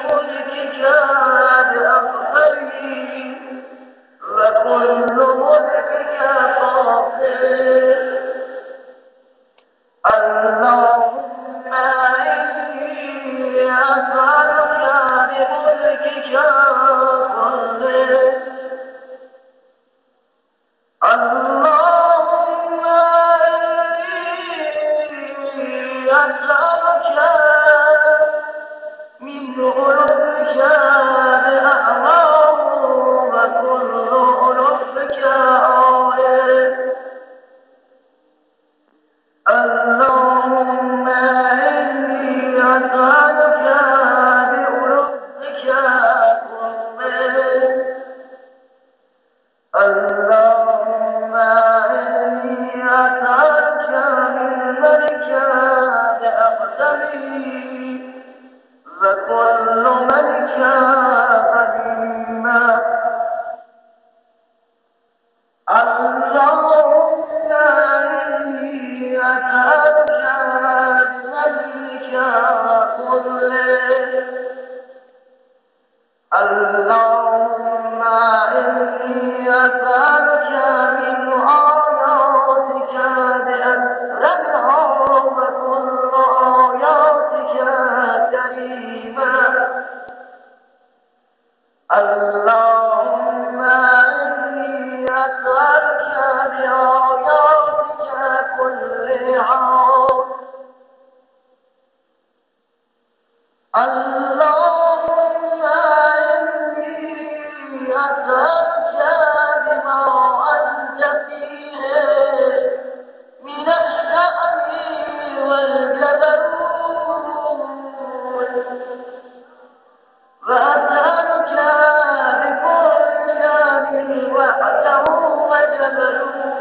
بملكك بأقدره وكل ملكك قاصر. اللهم إني أسألك بملكك كله. اللهم إني أسألك من علومك بأعماه وكل علومك عالم. اللهم إني أسألك بعلومك كله. اللهم إني أسألك من ملك بأقدمه وكل ملك قديما. اللهم إني أسألك بملك كله. اللهم إني أسألك من آياتك بأكرمها وكل آياتك كريما. اللهم إني أسألك بآياتك كلها. اللهم إني أسألك بما أنت فيه من الشأن والجبروت، وأسألك بكل شأن وحده وجبروت